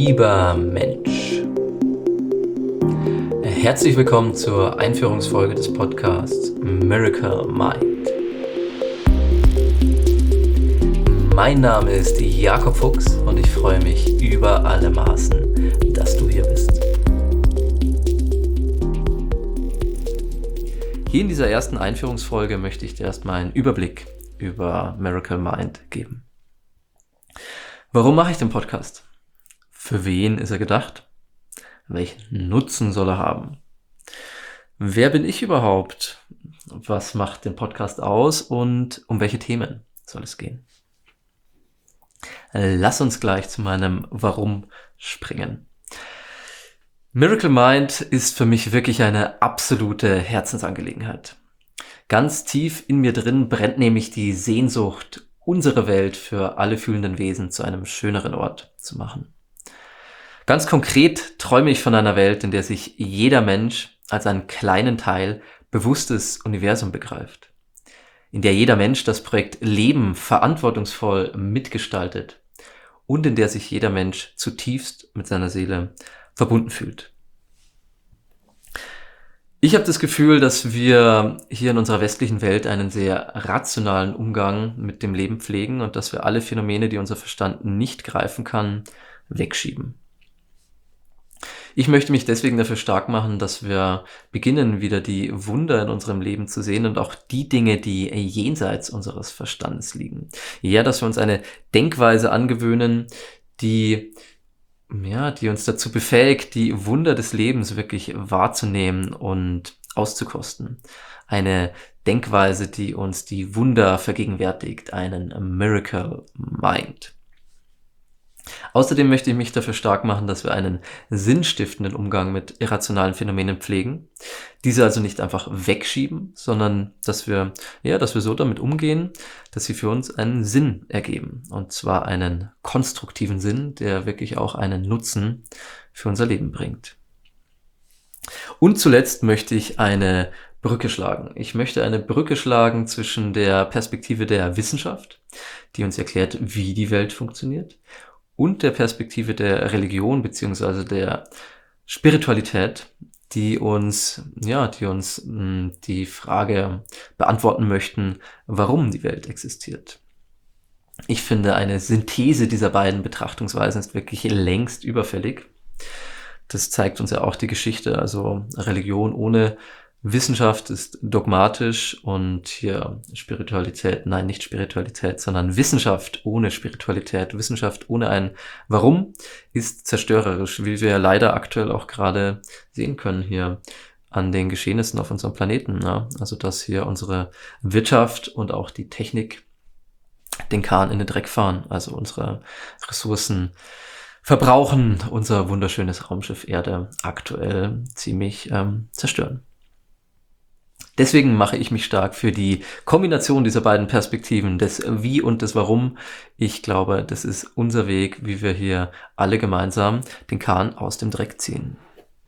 Lieber Mensch, herzlich willkommen zur Einführungsfolge des Podcasts Miracle Mind. Mein Name ist Jakob Fuchs und ich freue mich über alle Maßen, dass du hier bist. Hier in dieser ersten Einführungsfolge möchte ich dir erstmal einen Überblick über Miracle Mind geben. Warum mache ich den Podcast? Für wen ist er gedacht? Welchen Nutzen soll er haben? Wer bin ich überhaupt? Was macht den Podcast aus und um welche Themen soll es gehen? Lass uns gleich zu meinem Warum springen. Miracle Mind ist für mich wirklich eine absolute Herzensangelegenheit. Ganz tief in mir drin brennt nämlich die Sehnsucht, unsere Welt für alle fühlenden Wesen zu einem schöneren Ort zu machen. Ganz konkret träume ich von einer Welt, in der sich jeder Mensch als einen kleinen Teil bewusstes Universum begreift. In der jeder Mensch das Projekt Leben verantwortungsvoll mitgestaltet und in der sich jeder Mensch zutiefst mit seiner Seele verbunden fühlt. Ich habe das Gefühl, dass wir hier in unserer westlichen Welt einen sehr rationalen Umgang mit dem Leben pflegen und dass wir alle Phänomene, die unser Verstand nicht greifen kann, wegschieben. Ich möchte mich deswegen dafür stark machen, dass wir beginnen, wieder die Wunder in unserem Leben zu sehen und auch die Dinge, die jenseits unseres Verstandes liegen. Ja, dass wir uns eine Denkweise angewöhnen, die uns dazu befähigt, die Wunder des Lebens wirklich wahrzunehmen und auszukosten. Eine Denkweise, die uns die Wunder vergegenwärtigt, einen Miracle Mind. Außerdem möchte ich mich dafür stark machen, dass wir einen sinnstiftenden Umgang mit irrationalen Phänomenen pflegen. Diese also nicht einfach wegschieben, sondern dass wir so damit umgehen, dass sie für uns einen Sinn ergeben. Und zwar einen konstruktiven Sinn, der wirklich auch einen Nutzen für unser Leben bringt. Und zuletzt möchte ich eine Brücke schlagen. Ich möchte eine Brücke schlagen zwischen der Perspektive der Wissenschaft, die uns erklärt, wie die Welt funktioniert, und der Perspektive der Religion bzw. der Spiritualität, die uns die Frage beantworten möchten, warum die Welt existiert. Ich finde, eine Synthese dieser beiden Betrachtungsweisen ist wirklich längst überfällig. Das zeigt uns ja auch die Geschichte. Also Religion ohne Wissenschaft ist dogmatisch und hier nicht Spiritualität, sondern Wissenschaft ohne Spiritualität, Wissenschaft ohne ein Warum ist zerstörerisch, wie wir leider aktuell auch gerade sehen können hier an den Geschehnissen auf unserem Planeten. Ja? Also dass hier unsere Wirtschaft und auch die Technik den Kahn in den Dreck fahren, also unsere Ressourcen verbrauchen, unser wunderschönes Raumschiff Erde aktuell ziemlich zerstören. Deswegen mache ich mich stark für die Kombination dieser beiden Perspektiven, des Wie und des Warum. Ich glaube, das ist unser Weg, wie wir hier alle gemeinsam den Kahn aus dem Dreck ziehen.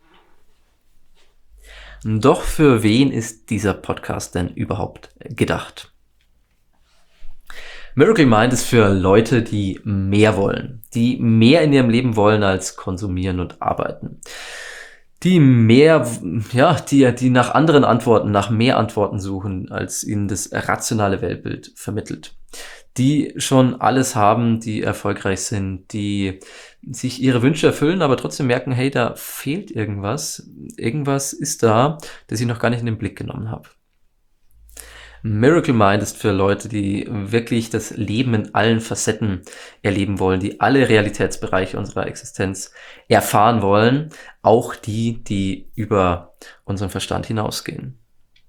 Doch für wen ist dieser Podcast denn überhaupt gedacht? Miracle Mind ist für Leute, die mehr wollen, die mehr in ihrem Leben wollen als konsumieren und arbeiten. Die nach anderen Antworten, nach mehr Antworten suchen, als ihnen das rationale Weltbild vermittelt. Die schon alles haben, die erfolgreich sind, die sich ihre Wünsche erfüllen, aber trotzdem merken, hey, da fehlt irgendwas. Irgendwas ist da, das ich noch gar nicht in den Blick genommen habe. Miracle Mind ist für Leute, die wirklich das Leben in allen Facetten erleben wollen, die alle Realitätsbereiche unserer Existenz erfahren wollen, auch die über unseren Verstand hinausgehen.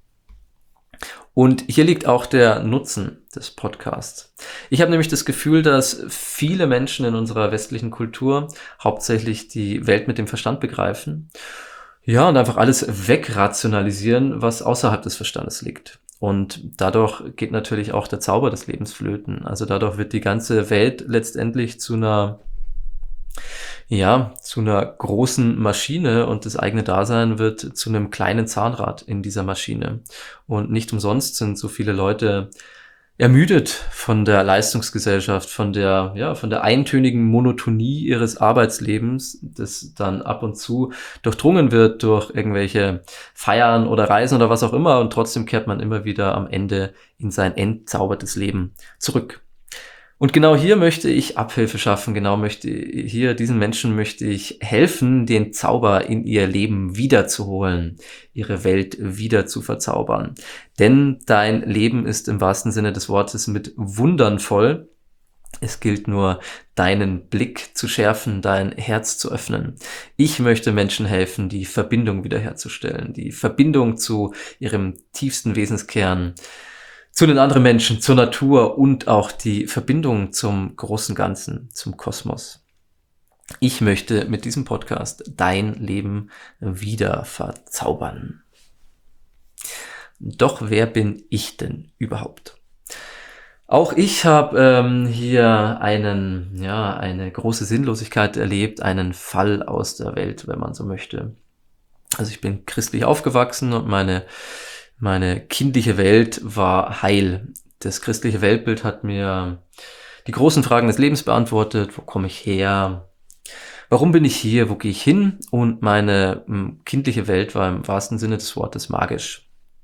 Und hier liegt auch der Nutzen des Podcasts. Ich habe nämlich das Gefühl, dass viele Menschen in unserer westlichen Kultur hauptsächlich die Welt mit dem Verstand begreifen, und einfach alles wegrationalisieren, was außerhalb des Verstandes liegt. Und dadurch geht natürlich auch der Zauber des Lebens flöten. Also dadurch wird die ganze Welt letztendlich zu einer großen Maschine und das eigene Dasein wird zu einem kleinen Zahnrad in dieser Maschine. Und nicht umsonst sind so viele Leute ermüdet von der Leistungsgesellschaft, von der eintönigen Monotonie ihres Arbeitslebens, das dann ab und zu durchdrungen wird durch irgendwelche Feiern oder Reisen oder was auch immer, und trotzdem kehrt man immer wieder am Ende in sein entzaubertes Leben zurück. Und genau hier möchte ich Abhilfe schaffen, diesen Menschen möchte ich helfen, den Zauber in ihr Leben wiederzuholen, ihre Welt wieder zu verzaubern. Denn dein Leben ist im wahrsten Sinne des Wortes mit Wundern voll. Es gilt nur, deinen Blick zu schärfen, dein Herz zu öffnen. Ich möchte Menschen helfen, die Verbindung wiederherzustellen, die Verbindung zu ihrem tiefsten Wesenskern, zu den anderen Menschen, zur Natur und auch die Verbindung zum großen Ganzen, zum Kosmos. Ich möchte mit diesem Podcast dein Leben wieder verzaubern. Doch wer bin ich denn überhaupt? Auch ich habe hier eine große Sinnlosigkeit erlebt, einen Fall aus der Welt, wenn man so möchte. Also ich bin christlich aufgewachsen und meine kindliche Welt war heil. Das christliche Weltbild hat mir die großen Fragen des Lebens beantwortet. Wo komme ich her? Warum bin ich hier? Wo gehe ich hin? Und meine kindliche Welt war im wahrsten Sinne des Wortes magisch.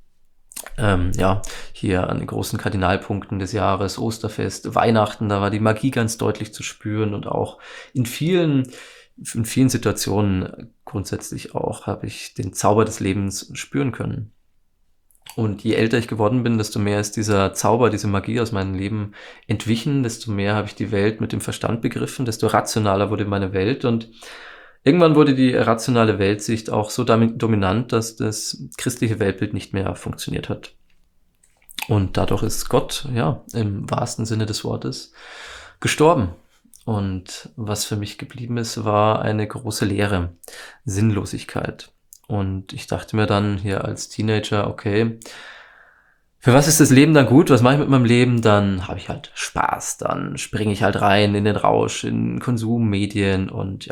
Hier an den großen Kardinalpunkten des Jahres, Osterfest, Weihnachten, da war die Magie ganz deutlich zu spüren, und auch in vielen Situationen grundsätzlich auch habe ich den Zauber des Lebens spüren können. Und je älter ich geworden bin, desto mehr ist dieser Zauber, diese Magie aus meinem Leben entwichen, desto mehr habe ich die Welt mit dem Verstand begriffen, desto rationaler wurde meine Welt, und irgendwann wurde die rationale Weltsicht auch so dominant, dass das christliche Weltbild nicht mehr funktioniert hat. Und dadurch ist Gott, im wahrsten Sinne des Wortes, gestorben. Und was für mich geblieben ist, war eine große Leere, Sinnlosigkeit. Und ich dachte mir dann hier als Teenager, okay, für was ist das Leben dann gut? Was mache ich mit meinem Leben? Dann habe ich halt Spaß, dann springe ich halt rein in den Rausch, in Konsummedien und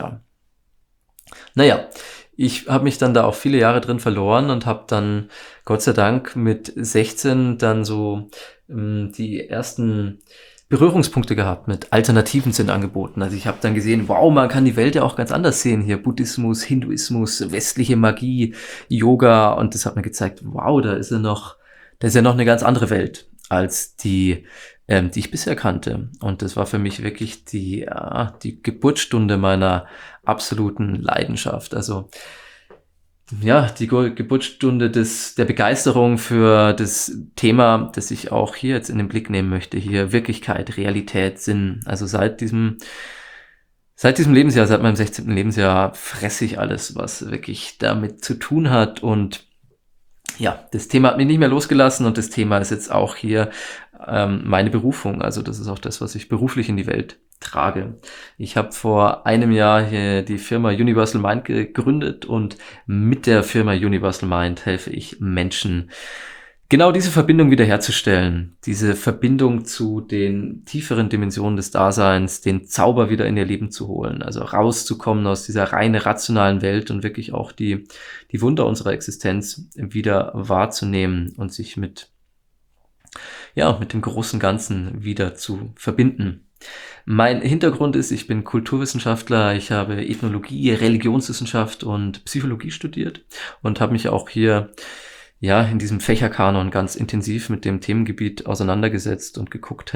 ich habe mich dann da auch viele Jahre drin verloren und habe dann Gott sei Dank mit 16 dann so die ersten Berührungspunkte gehabt mit alternativen Sinnangeboten. Also ich habe dann gesehen, wow, man kann die Welt ja auch ganz anders sehen hier. Buddhismus, Hinduismus, westliche Magie, Yoga, und das hat mir gezeigt, wow, da ist ja noch eine ganz andere Welt als die ich bisher kannte. Und das war für mich wirklich die Geburtsstunde meiner absoluten Leidenschaft. Also die Geburtsstunde der Begeisterung für das Thema, das ich auch hier jetzt in den Blick nehmen möchte. Hier Wirklichkeit, Realität, Sinn. Also seit diesem Lebensjahr, seit meinem 16. Lebensjahr fresse ich alles, was wirklich damit zu tun hat. Und das Thema hat mich nicht mehr losgelassen, und das Thema ist jetzt auch hier meine Berufung. Also das ist auch das, was ich beruflich in die Welt trage. Ich habe vor einem Jahr hier die Firma Universal Mind gegründet, und mit der Firma Universal Mind helfe ich Menschen, genau diese Verbindung wiederherzustellen, diese Verbindung zu den tieferen Dimensionen des Daseins, den Zauber wieder in ihr Leben zu holen, also rauszukommen aus dieser rein rationalen Welt und wirklich auch die Wunder unserer Existenz wieder wahrzunehmen und sich mit dem großen Ganzen wieder zu verbinden. Mein Hintergrund ist, ich bin Kulturwissenschaftler, ich habe Ethnologie, Religionswissenschaft und Psychologie studiert und habe mich auch hier in diesem Fächerkanon ganz intensiv mit dem Themengebiet auseinandergesetzt und geguckt,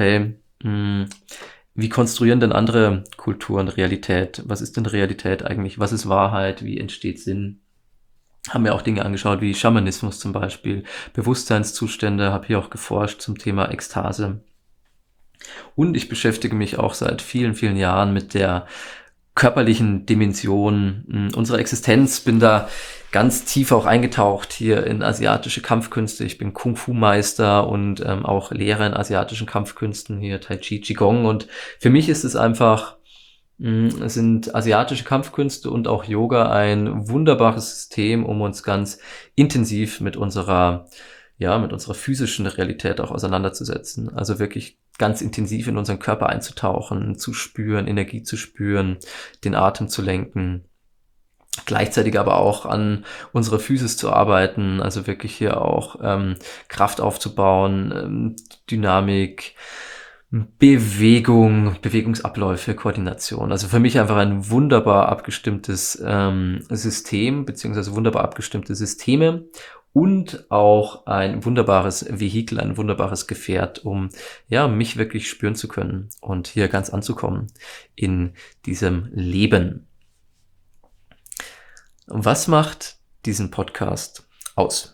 wie konstruieren denn andere Kulturen Realität? Was ist denn Realität eigentlich? Was ist Wahrheit? Wie entsteht Sinn? Haben mir auch Dinge angeschaut wie Schamanismus zum Beispiel, Bewusstseinszustände, habe hier auch geforscht zum Thema Ekstase. Und ich beschäftige mich auch seit vielen, vielen Jahren mit der körperlichen Dimension unserer Existenz, bin da ganz tief auch eingetaucht hier in asiatische Kampfkünste. Ich bin Kung-Fu-Meister und auch Lehrer in asiatischen Kampfkünsten, hier Tai Chi, Qigong, und für mich ist es einfach, es sind asiatische Kampfkünste und auch Yoga ein wunderbares System, um uns ganz intensiv mit unserer physischen Realität auch auseinanderzusetzen. Also wirklich ganz intensiv in unseren Körper einzutauchen, zu spüren, Energie zu spüren, den Atem zu lenken. gleichzeitig aber auch an unserer Physis zu arbeiten, also wirklich hier auch Kraft aufzubauen, Dynamik, Bewegungsabläufe, Koordination. Also für mich einfach ein wunderbar abgestimmtes System, beziehungsweise wunderbar abgestimmte Systeme und auch ein wunderbares Vehikel, ein wunderbares Gefährt, um mich wirklich spüren zu können und hier ganz anzukommen in diesem Leben. Was macht diesen Podcast aus?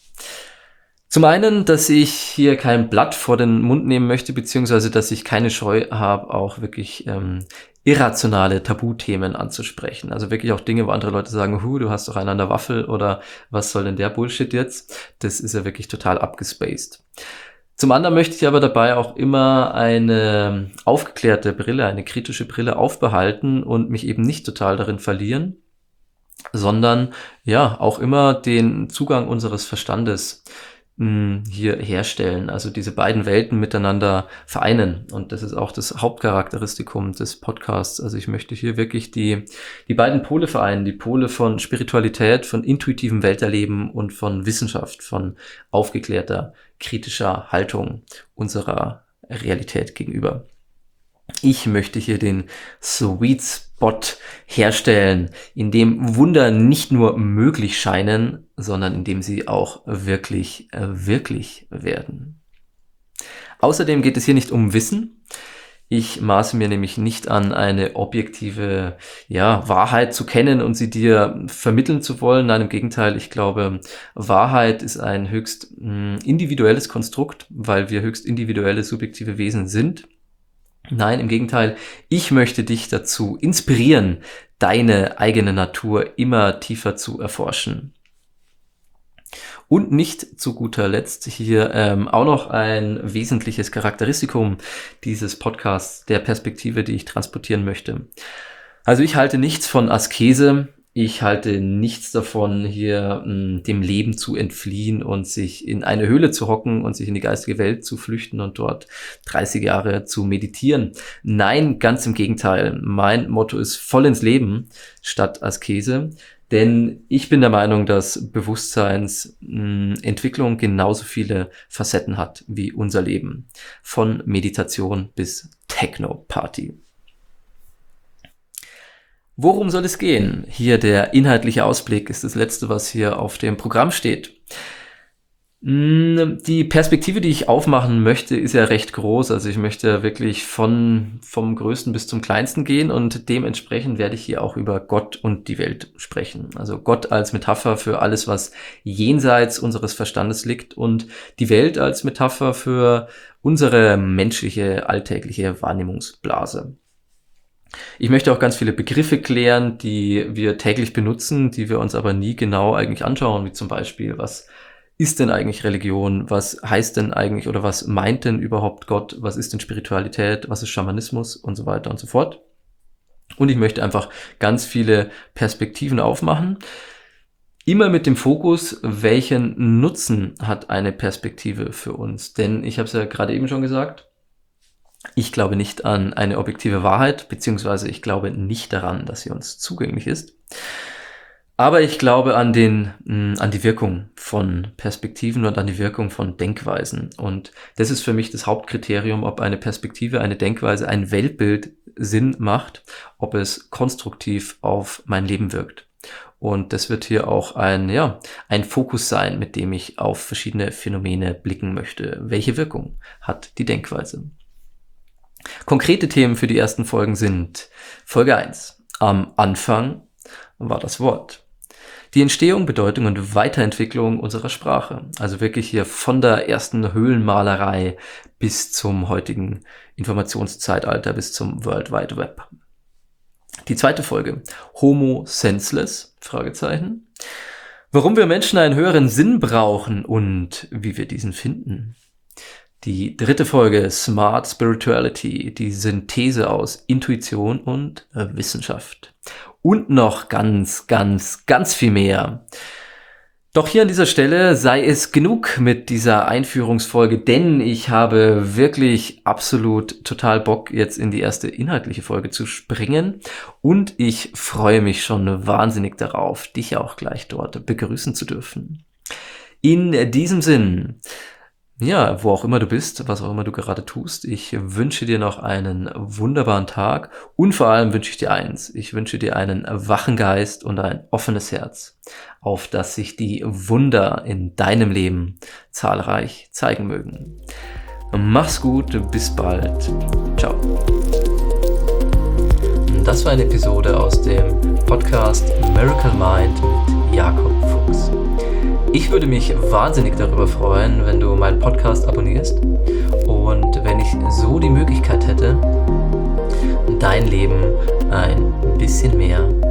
Zum einen, dass ich hier kein Blatt vor den Mund nehmen möchte, beziehungsweise dass ich keine Scheu habe, auch wirklich irrationale Tabuthemen anzusprechen. Also wirklich auch Dinge, wo andere Leute sagen, du hast doch einen an der Waffel oder was soll denn der Bullshit jetzt? Das ist ja wirklich total abgespaced. Zum anderen möchte ich aber dabei auch immer eine aufgeklärte Brille, eine kritische Brille aufbehalten und mich eben nicht total darin verlieren, sondern auch immer den Zugang unseres Verstandes hier herstellen, also diese beiden Welten miteinander vereinen. Und das ist auch das Hauptcharakteristikum des Podcasts. Also ich möchte hier wirklich die beiden Pole vereinen, die Pole von Spiritualität, von intuitivem Welterleben und von Wissenschaft, von aufgeklärter, kritischer Haltung unserer Realität gegenüber. Ich möchte hier den Sweet Spot herstellen, in dem Wunder nicht nur möglich scheinen, sondern in dem sie auch wirklich werden. Außerdem geht es hier nicht um Wissen. Ich maße mir nämlich nicht an, eine objektive Wahrheit zu kennen und sie dir vermitteln zu wollen. Nein, im Gegenteil, ich glaube, Wahrheit ist ein höchst individuelles Konstrukt, weil wir höchst individuelle, subjektive Wesen sind. Nein, im Gegenteil, ich möchte dich dazu inspirieren, deine eigene Natur immer tiefer zu erforschen. Und nicht zu guter Letzt hier auch noch ein wesentliches Charakteristikum dieses Podcasts, der Perspektive, die ich transportieren möchte. Also ich halte nichts von Askese. Ich halte nichts davon, hier dem Leben zu entfliehen und sich in eine Höhle zu hocken und sich in die geistige Welt zu flüchten und dort 30 Jahre zu meditieren. Nein, ganz im Gegenteil. Mein Motto ist voll ins Leben statt Askese. Denn ich bin der Meinung, dass Bewusstseinsentwicklung genauso viele Facetten hat wie unser Leben. Von Meditation bis Techno-Party. Worum soll es gehen? Hier der inhaltliche Ausblick ist das Letzte, was hier auf dem Programm steht. Die Perspektive, die ich aufmachen möchte, ist ja recht groß. Also ich möchte wirklich vom Größten bis zum Kleinsten gehen und dementsprechend werde ich hier auch über Gott und die Welt sprechen. Also Gott als Metapher für alles, was jenseits unseres Verstandes liegt und die Welt als Metapher für unsere menschliche, alltägliche Wahrnehmungsblase. Ich möchte auch ganz viele Begriffe klären, die wir täglich benutzen, die wir uns aber nie genau eigentlich anschauen, wie zum Beispiel, was ist denn eigentlich Religion, was heißt denn eigentlich oder was meint denn überhaupt Gott, was ist denn Spiritualität, was ist Schamanismus und so weiter und so fort. Und ich möchte einfach ganz viele Perspektiven aufmachen, immer mit dem Fokus, welchen Nutzen hat eine Perspektive für uns. Denn ich habe es ja gerade eben schon gesagt, ich glaube nicht an eine objektive Wahrheit, beziehungsweise ich glaube nicht daran, dass sie uns zugänglich ist. Aber ich glaube an die Wirkung von Perspektiven und an die Wirkung von Denkweisen. Und das ist für mich das Hauptkriterium, ob eine Perspektive, eine Denkweise, ein Weltbild Sinn macht, ob es konstruktiv auf mein Leben wirkt. Und das wird hier auch ein Fokus sein, mit dem ich auf verschiedene Phänomene blicken möchte. Welche Wirkung hat die Denkweise? Konkrete Themen für die ersten Folgen sind Folge 1. Am Anfang war das Wort. Die Entstehung, Bedeutung und Weiterentwicklung unserer Sprache. Also wirklich hier von der ersten Höhlenmalerei bis zum heutigen Informationszeitalter, bis zum World Wide Web. Die zweite Folge. Homo senseless? Fragezeichen. Warum wir Menschen einen höheren Sinn brauchen und wie wir diesen finden. Die dritte Folge, Smart Spirituality, die Synthese aus Intuition und Wissenschaft. Und noch ganz viel mehr. Doch hier an dieser Stelle sei es genug mit dieser Einführungsfolge, denn ich habe wirklich absolut total Bock, jetzt in die erste inhaltliche Folge zu springen und ich freue mich schon wahnsinnig darauf, dich auch gleich dort begrüßen zu dürfen. In diesem Sinn, ja, wo auch immer du bist, was auch immer du gerade tust, ich wünsche dir noch einen wunderbaren Tag und vor allem wünsche ich dir eins. Ich wünsche dir einen wachen Geist und ein offenes Herz, auf das sich die Wunder in deinem Leben zahlreich zeigen mögen. Mach's gut, bis bald. Ciao. Das war eine Episode aus dem Podcast Miracle Mind mit Jakob Fuchs. Ich würde mich wahnsinnig darüber freuen, wenn du meinen Podcast abonnierst und wenn ich so die Möglichkeit hätte, dein Leben ein bisschen mehr